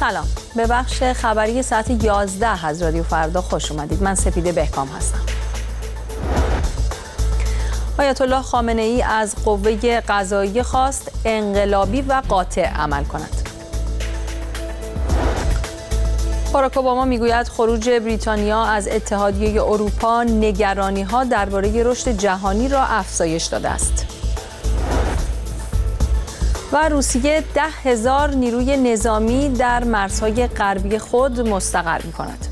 سلام، به بخش خبری ساعت 11 از رادیو فردا خوش اومدید. من سپیده بهکام هستم. آیت الله خامنه ای از قوه قضاییه خواست انقلابی و قاطع عمل کند. باراک اوباما میگوید خروج بریتانیا از اتحادیه اروپا نگرانی‌ها درباره رشد جهانی را افزایش داده است. و روسیه 10,000 نیروی نظامی در مرزهای غربی خود مستقر می‌کند.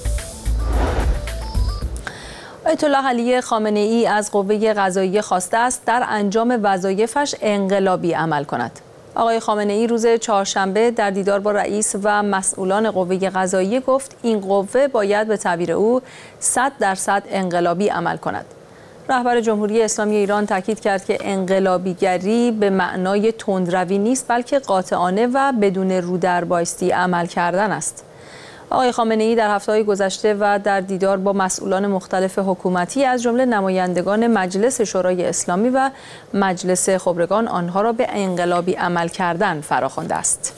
آیت الله علی خامنه ای از قوه قضاییه خواسته است در انجام وظایفش انقلابی عمل کند. آقای خامنه ای روز چهارشنبه در دیدار با رئیس و مسئولان قوه قضاییه گفت این قوه باید به تعبیر او 100% انقلابی عمل کند. رهبر جمهوری اسلامی ایران تاکید کرد که انقلابیگری به معنای تندروی نیست، بلکه قاطعانه و بدون رودربایستی عمل کردن است. آقای خامنه ای در هفته‌های گذشته و در دیدار با مسئولان مختلف حکومتی از جمله نمایندگان مجلس شورای اسلامی و مجلس خبرگان آنها را به انقلابی عمل کردن فراخوانده است.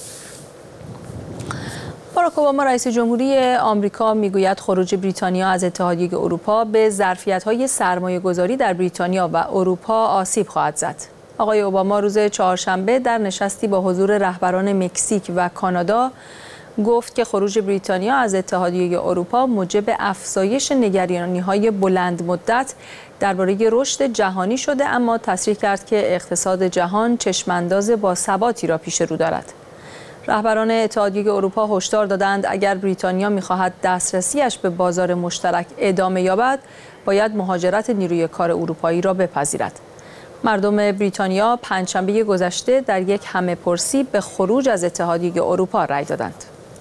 باراک اوباما رئیس جمهوری آمریکا میگوید خروج بریتانیا از اتحادیه اروپا به ظرفیت‌های سرمایه‌گذاری در بریتانیا و اروپا آسیب خواهد زد. آقای اوباما روز چهارشنبه در نشستی با حضور رهبران مکزیک و کانادا گفت که خروج بریتانیا از اتحادیه اروپا موجب افزایش نگرانی‌های بلند مدت درباره رشد جهانی شده، اما تصریح کرد که اقتصاد جهان چشمانداز باثباتی را پیش رو دارد. رهبران اتحادیه اروپا هشدار دادند اگر بریتانیا می‌خواهد دسترسیش به بازار مشترک ادامه یابد، باید مهاجرت نیروی کار اروپایی را بپذیرد. مردم بریتانیا پنجشنبه گذشته در یک همه‌پرسی به خروج از اتحادیه اروپا رأی دادند.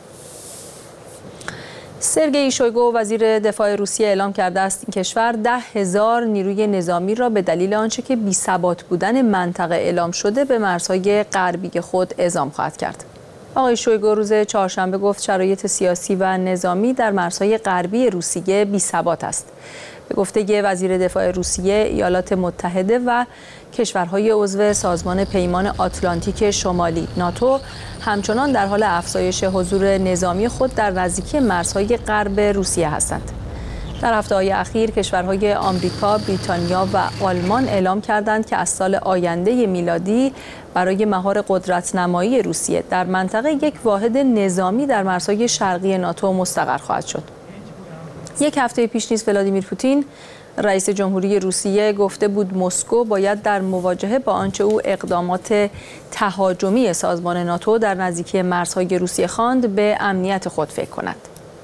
سرگئی شویگو وزیر دفاع روسیه اعلام کرده است این کشور 10,000 نیروی نظامی را به دلیل آنچه که بی‌ثبات بودن منطقه اعلام شده به مرزهای غربی خود اعزام خواهد کرد. آقای شویگو روز چهارشنبه گفت شرایط سیاسی و نظامی در مرزهای غربی روسیه بی‌ثبات است. به گفته وزیر دفاع روسیه، ایالات متحده و کشورهای عضو سازمان پیمان آتلانتیک شمالی ناتو همچنان در حال افزایش حضور نظامی خود در نزدیکی مرزهای غرب روسیه هستند. در هفته‌های اخیر کشورهای آمریکا، بریتانیا و آلمان اعلام کردند که از سال آینده میلادی برای مهار قدرت‌نمایی روسیه در منطقه یک واحد نظامی در مرزهای شرقی ناتو مستقر خواهد شد. یک هفته پیش نیز ولادیمیر پوتین رئیس جمهوری روسیه گفته بود مسکو باید در مواجهه با آنچه او اقدامات تهاجمی سازمان ناتو در نزدیکی مرزهای روسیه خواند به امنیت خود فکر کند.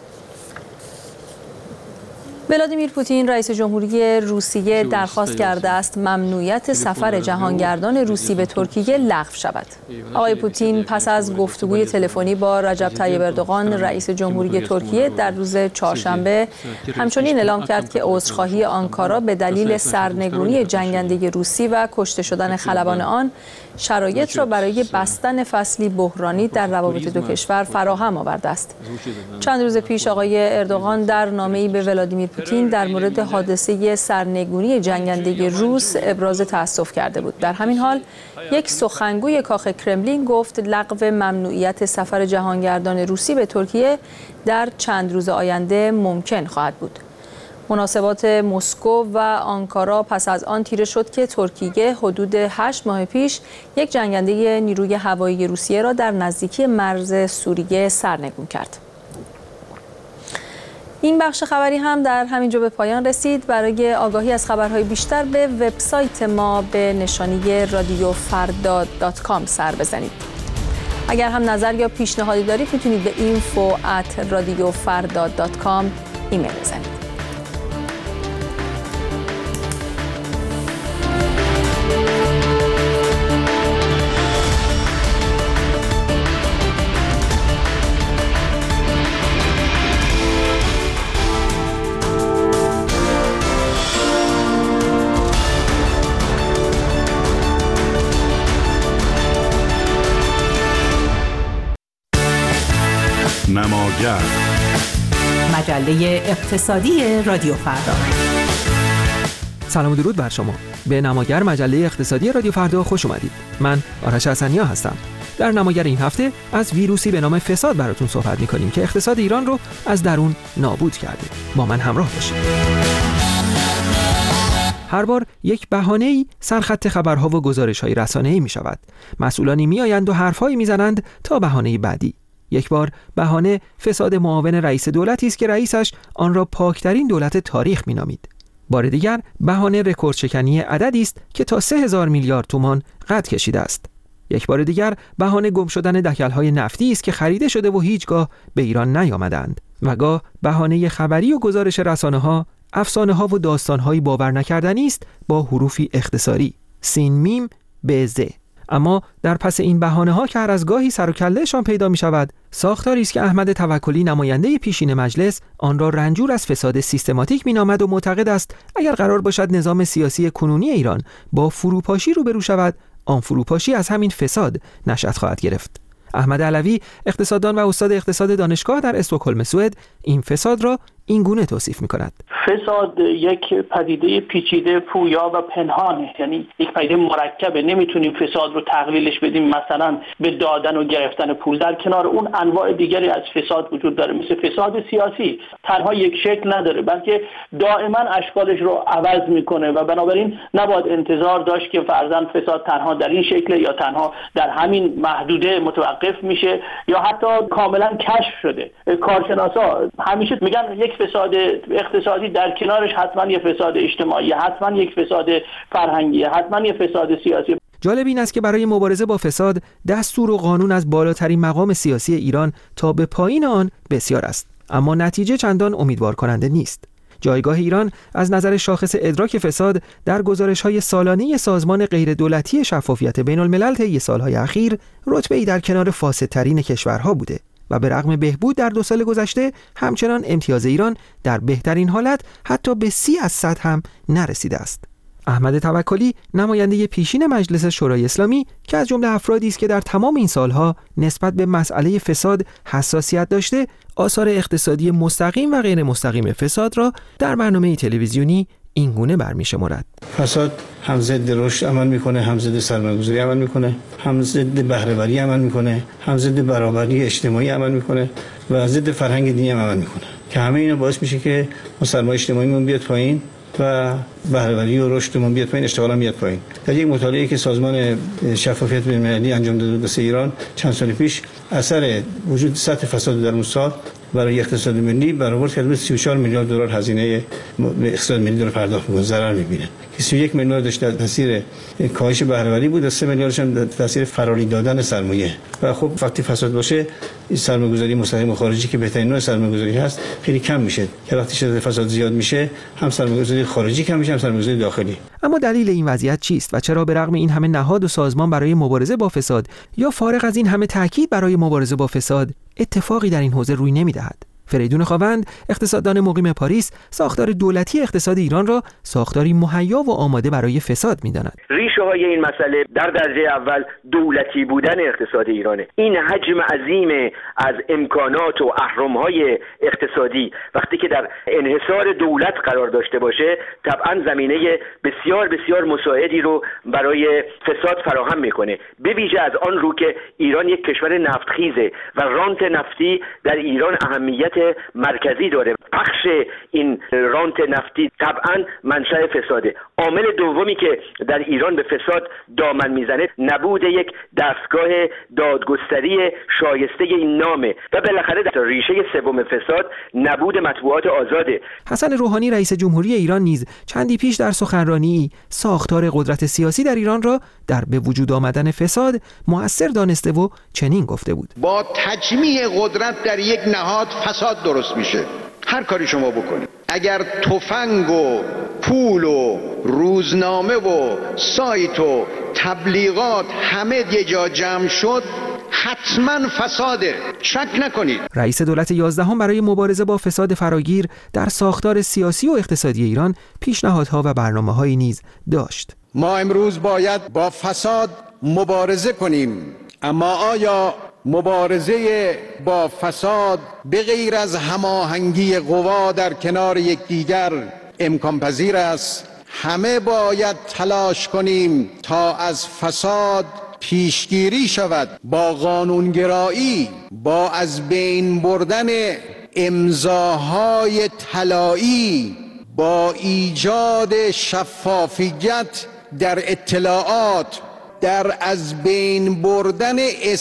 ولادیمیر پوتین رئیس جمهوری روسیه درخواست کرده است ممنوعیت سفر جهانگردان روسی به ترکیه لغو شود. آقای پوتین پس از گفتگوی تلفنی با رجب طیب اردوغان رئیس جمهوری ترکیه در روز چهارشنبه همچنین اعلام کرد که عذرخواهی آنکارا به دلیل سرنگونی جنگنده روسی و کشته شدن خلبان آن شرایط را برای بستن فصلی بحرانی در روابط دو کشور فراهم آورده است. چند روز پیش آقای اردوغان در نامه‌ای به ولادیمیر پوتین در مورد حادثه سرنگونی جنگنده روس ابراز تأسف کرده بود. در همین حال یک سخنگوی کاخ کرملین گفت لغو ممنوعیت سفر جهانگردان روسی به ترکیه در چند روز آینده ممکن خواهد بود. مناسبات مسکو و آنکارا پس از آن تیره شد که ترکیه حدود 8 ماه پیش یک جنگنده نیروی هوایی روسیه را در نزدیکی مرز سوریه سرنگون کرد. این بخش خبری هم در همینجا به پایان رسید. برای آگاهی از خبرهای بیشتر به وبسایت ما به نشانی radiofardad.com سر بزنید. اگر هم نظر یا پیشنهادی دارید میتونید به info@radiofardad.com ایمیل بزنید. نماگر مجله اقتصادی رادیو فردا. سلام و درود بر شما. به نماگر مجله اقتصادی رادیو فردا خوش اومدید. من آرش حسنیا هستم. در نماگر این هفته از ویروسی به نام فساد براتون صحبت می‌کنیم که اقتصاد ایران رو از درون نابود کرده. با من همراه باشید. هر بار یک بهانه‌ای سرخط خبرها و گزارش‌های رسانه‌ای می‌شود. مسئولانی می‌آیند و حرف‌هایی می‌زنند تا بهانه بعدی. یک بار بهانه فساد معاون رئیس دولتی است که رئیسش آن را پاکترین دولت تاریخ می‌نامید. بار دیگر بهانه رکورد شکنی عددی است که تا 3000 میلیارد تومان قد کشیده است. یک بار دیگر بهانه گم شدن دکل‌های نفتی است که خریده شده و هیچگاه به ایران نیامدند. و گاه بهانه خبری و گزارش رسانه‌ها، افسانه‌ها و داستان‌های باور نکردنی است با حروفی اختصاری سین میم به ز. اما در پس این بهانه‌ها که هر از گاهی سر و کله‌شان پیدا می‌شود، ساختاری است که احمد توکلی نماینده پیشین مجلس آن را رنجور از فساد سیستماتیک می‌نامد و معتقد است اگر قرار باشد نظام سیاسی کنونی ایران با فروپاشی روبرو شود، آن فروپاشی از همین فساد نشأت خواهد گرفت. احمد علوی، اقتصاددان و استاد اقتصاد دانشگاه در استکهلم سوئد، این فساد را این گونه توصیف می‌کند. فساد یک پدیده پیچیده، پویا و پنهانه، یعنی یک پدیده مرکبه. نمیتونیم فساد رو تقلیلش بدیم مثلا به دادن و گرفتن پول. در کنار اون انواع دیگری از فساد وجود داره، مثل فساد سیاسی. تنها یک شکل نداره، بلکه دائما اشکالش رو عوض میکنه و بنابراین نباید انتظار داشت که فرضاً فساد تنها در این شکل یا تنها در همین محدوده متوقف میشه یا حتی کاملا کشف شده. کارشناسا همیشه میگن یک فساد اقتصادی در کنارش حتما یه فساد اجتماعی، حتما یک فساد فرهنگی، حتما یه فساد سیاسی. جالب این است که برای مبارزه با فساد دستور و قانون از بالاترین مقام سیاسی ایران تا به پایین آن بسیار است، اما نتیجه چندان امیدوار کننده نیست. جایگاه ایران از نظر شاخص ادراک فساد در گزارش‌های سالانه سازمان غیردولتی شفافیت بین‌الملل طی سال‌های اخیر رتبه‌ای در کنار فاسدترین کشورها بوده و به رغم بهبود در 2 سال گذشته همچنان امتیاز ایران در بهترین حالت حتی به 30 از 100 هم نرسیده است. احمد توکلی، نماینده پیشین مجلس شورای اسلامی که از جمله افرادی است که در تمام این سالها نسبت به مسئله فساد حساسیت داشته، آثار اقتصادی مستقیم و غیر مستقیم فساد را در برنامه تلویزیونی این گونه برمی‌شمارد. فساد هم ضد رشد عمل میکنه، هم ضد سرمایه‌گذاری عمل میکنه، هم ضد بهره‌وری عمل میکنه، هم ضد برابری اجتماعی عمل میکنه و ضد فرهنگ دینی عمل میکنه که همه اینا باعث میشه که سرمایه اجتماعیمون بیاد پایین و بهره‌وری و رشدمون بیاد پایین، اشتغالم بیاد پایین. در یک مطالعه‌ای که سازمان شفافیت بین‌المللی انجام داده بود واسه ایران چند سال پیش، اثر وجود سطح فساد در اون سال برای اقتصاد ملی برآورد کرده به 34 میلیارد دلار هزینه اقتصاد ملی رو پرداخت می‌کنه، ضرر می‌بینه. 21 میلیارد داشت در تاثیر کاهش بهره‌وری بود، 3 میلیاردش هم در تاثیر فراری دادن سرمایه. و خب وقتی فساد باشه، سرمایه‌گذاری مستقیم و خارجی که بهترین نوع سرمایه‌گذاری هست، خیلی کم میشه. که وقتی شدت فساد زیاد میشه، هم سرمایه‌گذاری خارجی کم میشه، هم سرمایه‌گذاری داخلی. اما دلیل این وضعیت چیست و چرا به رغم این همه نهاد و سازمان برای مبارزه با فساد یا فارغ از این همه تاکید برای مبارزه با فساد اتفاقی در این حوزه روی نمی‌دهد؟ فریدون خاوند، اقتصاددان مقیم پاریس، ساختار دولتی اقتصاد ایران را ساختاری مهیا و آماده برای فساد می‌داند. ریشه‌های این مسئله در درجه اول دولتی بودن اقتصاد ایرانه. این حجم عظیم از امکانات و اهرم‌های اقتصادی وقتی که در انحصار دولت قرار داشته باشه، طبعاً زمینه بسیار بسیار مساعدی رو برای فساد فراهم می‌کنه. به ویژه از آن رو که ایران یک کشور نفتخیزه و رانت نفتی در ایران اهمیت مرکزی داره. پخش این رانت نفتی طبعا منشأ فساده. عامل دومی که در ایران به فساد دامن میزنه نبود یک دستگاه دادگستری شایسته این نامه و بالاخره در ریشه سوم فساد نبود مطبوعات آزاده. حسن روحانی رئیس جمهوری ایران نیز چندی پیش در سخنرانی ساختار قدرت سیاسی در ایران را در به وجود آمدن فساد مؤثر دانسته و چنین گفته بود: با تجمیع قدرت در یک نهاد فساد درست میشه. هر کاری شما بکنید، اگر تفنگ و پول و روزنامه و سایت و تبلیغات همه یه جا جمع شد، حتما فساده، شک نکنید. رئیس دولت 11 برای مبارزه با فساد فراگیر در ساختار سیاسی و اقتصادی ایران پیشنهادها و برنامه‌هایی نیز داشت. ما امروز باید با فساد مبارزه کنیم، اما آیا مبارزه با فساد به غیر از هماهنگی قوا در کنار یکدیگر امکان پذیر است؟ همه باید تلاش کنیم تا از فساد پیشگیری شود با قانونگرایی، با از بین بردن امضاهای طلایی، با ایجاد شفافیت در اطلاعات، در از بین بردن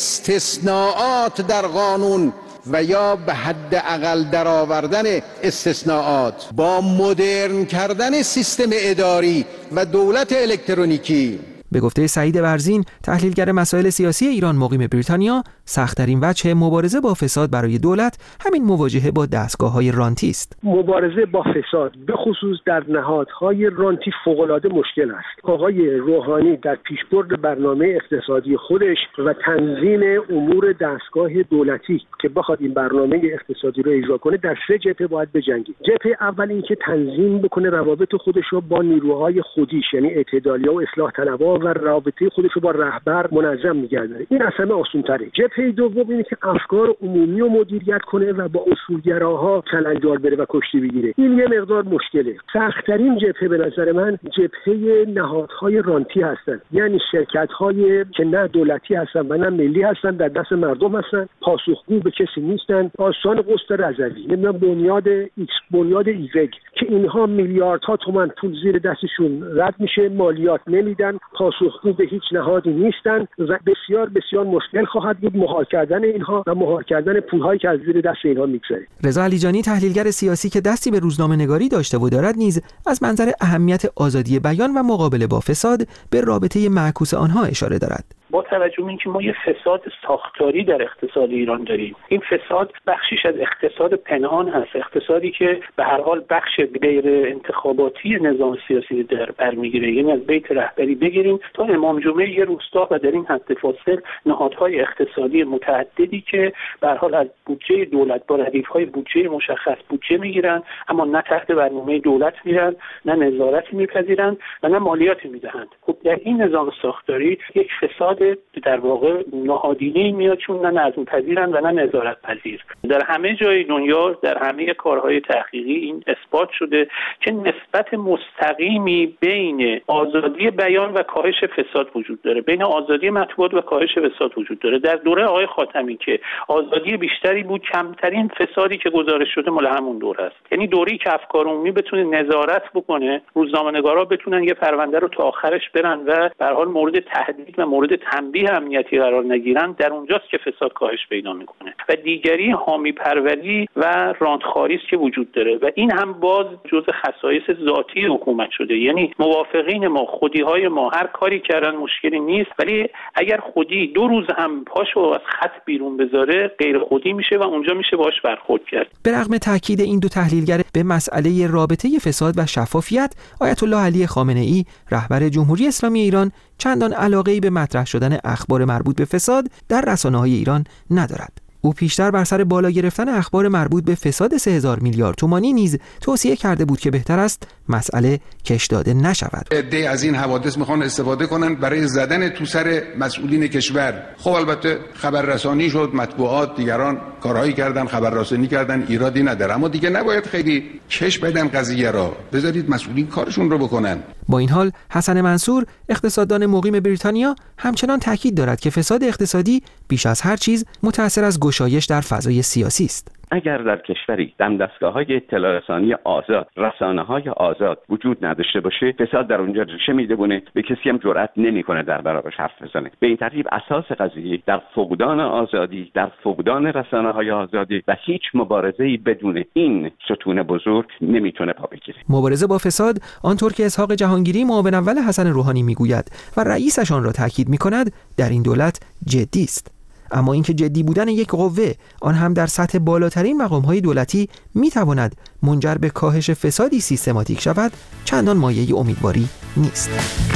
استثناءات در قانون و یا به حد اقل درآوردن استثناءات، با مدرن کردن سیستم اداری و دولت الکترونیکی. به گفته سعید برزین، تحلیلگر مسائل سیاسی ایران مقیم بریتانیا، سخت‌ترین وجه مبارزه با فساد برای دولت همین مواجهه با دستگاه‌های رانتی است. مبارزه با فساد به خصوص در نهادهای رانتی فوق‌العاده مشکل است. آقای روحانی در پیشبرد برنامه اقتصادی خودش و تنظیم امور دستگاه دولتی که بخواد این برنامه اقتصادی رو اجرا کنه، در 3 جبهه باید بجنگه. جبهه اول این که تنظیم بکنه روابط خودش رو با نیروهای خودیش، یعنی اعتدالیه و اصلاح طلبها، و رابطه خودش رو با رهبر منظم می‌گردونه. این اصلا آسان‌تره. جبهه دوم اینه که افکار عمومی رو مدیریت کنه و با اصولگراها کلنجار بره و کشتی بگیره. این یه مقدار مشکله. سخت‌ترین جبهه به نظر من جبهه نهادهای رانتی هستن، یعنی شرکت‌های که نه دولتی هستن و نه ملی هستن، در دست مردم هستن، پاسخگو به کسی نیستن. آستان قسط رضوی، نمیدونم بنیاد ایکس، بنیاد ایگرگ، که اینها میلیاردها تومان پول زیر دستشون رد میشه، مالیات نمیدن، پاسخگو به هیچ نهادی نیستن و بسیار بسیار مشکل خواهد بود مهار کردن اینها و مهار کردن پولهایی که از زیر دست اینها میگذره. رضا علیجانی، تحلیلگر سیاسی که دستی به روزنامه‌نگاری داشته و دارد، نیز از منظر اهمیت آزادی بیان و مقابله با فساد به رابطه معکوس آنها اشاره دارد. با توجه به اینکه ما یه فساد ساختاری در اقتصاد ایران داریم، این فساد بخشیش از اقتصاد پنهان هست، اقتصادی که به هر حال بخش غیر انتخاباتی نظام سیاسی در بر میگیره. یعنی از بیت رهبری بگیریم تا امام جمعه یه روستا و در این حد فاصل نهادهای اقتصادی متعددی که به هر حال از بودجه دولت با ردیف‌های بودجه مشخص بودجه میگیرن، اما نه تحت برنامه دولت میرن، نه نظارتی میپذیرن و نه مالیاتی میدهند. خب در این نظام ساختاری یک فساد در واقع نهادینه‌ای میاد، چون نه نظم‌پذیرن و نه نظارت پذیر. در همه جای دنیا، در همه کارهای تحقیقی این اثبات شده که نسبت مستقیمی بین آزادی بیان و کاهش فساد وجود داره، بین آزادی مطبوعات و کاهش فساد وجود داره. در دوره آقای خاتمی که آزادی بیشتری بود، کمترین فسادی که گزارش شده مال همون دوره است. یعنی دوره‌ای که افکار عمومی بتونه نظارت بکنه، روزنامه‌نگارا بتونن یه پرونده رو تا آخرش برن و به هر حال مورد تهدید و مورد تنبیه امنیتی قرار نگیرن، در اونجاست که فساد کاهش پیدا میکنه. و دیگری حامی پروری و راندخواری است که وجود داره و این هم باز جزء خصایص ذاتی حکومت شده. یعنی موافقین ما، خودی‌های ما هر کاری کردن مشکلی نیست، ولی اگر خودی 2 روز هم پاشو از خط بیرون بذاره، غیر خودی میشه و اونجا میشه باهاش برخورد کرد. به رغم تاکید این دو تحلیلگر به مسئله رابطه فساد و شفافیت، آیت الله علی خامنه‌ای، رهبر جمهوری اسلامی ایران، چندان علاقه‌ای به مطرح شدن اخبار مربوط به فساد در رسانه‌های ایران ندارد. او پیشتر بر سر بالا گرفتن اخبار مربوط به فساد 3000 میلیارد تومانی نیز توصیه کرده بود که بهتر است مسئله کش داده نشود. عده‌ای از این حوادث میخوان استفاده کنن برای زدن تو سر مسئولین کشور. خب البته خبررسانی شد، مطبوعات دیگران کارهایی کردن، خبررسانی کردن، ایرادی نداره، اما دیگه نباید خیلی کش بدن قضیه را. بذارید مسئولین کارشون رو بکنن. با این حال حسن منصور، اقتصاددان مقیم بریتانیا، همچنان تاکید دارد که فساد اقتصادی بیش از هر چیز متأثر از گشایش در فضای سیاسی است. اگر در کشوری دمدستگاه‌های اطلاع رسانی آزاد، رسانه‌های آزاد وجود نداشته باشه، فساد در اونجا ریشه می‌دونه، به کسی هم جرئت نمی‌کنه در برابرش حرف بزنه. به این ترتیب اساس قضیه در فقدان آزادی، در فقدان رسانه‌های آزادی و هیچ مبارزه‌ای بدون این ستون بزرگ نمی‌تونه پا بگیره. مبارزه با فساد، آنطور که اسحاق جهانگیری معاون اول حسن روحانی می‌گوید و رئیسش آن را تاکید می‌کند، در این دولت جدی است. اما اینکه جدی بودن یک قوه، آن هم در سطح بالاترین مقام‌های دولتی، می‌تواند منجر به کاهش فسادی سیستماتیک شود، چندان مایه امیدواری نیست.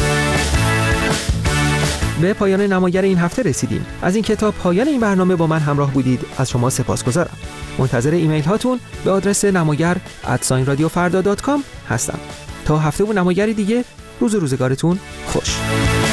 به پایان نماگر این هفته رسیدیم. از این کتاب پایان این برنامه با من همراه بودید از شما سپاسگزارم. منتظر ایمیل هاتون به آدرس namagar@radiofarda.com هستم. تا هفته و نماگری دیگه، روزگارتون خوش.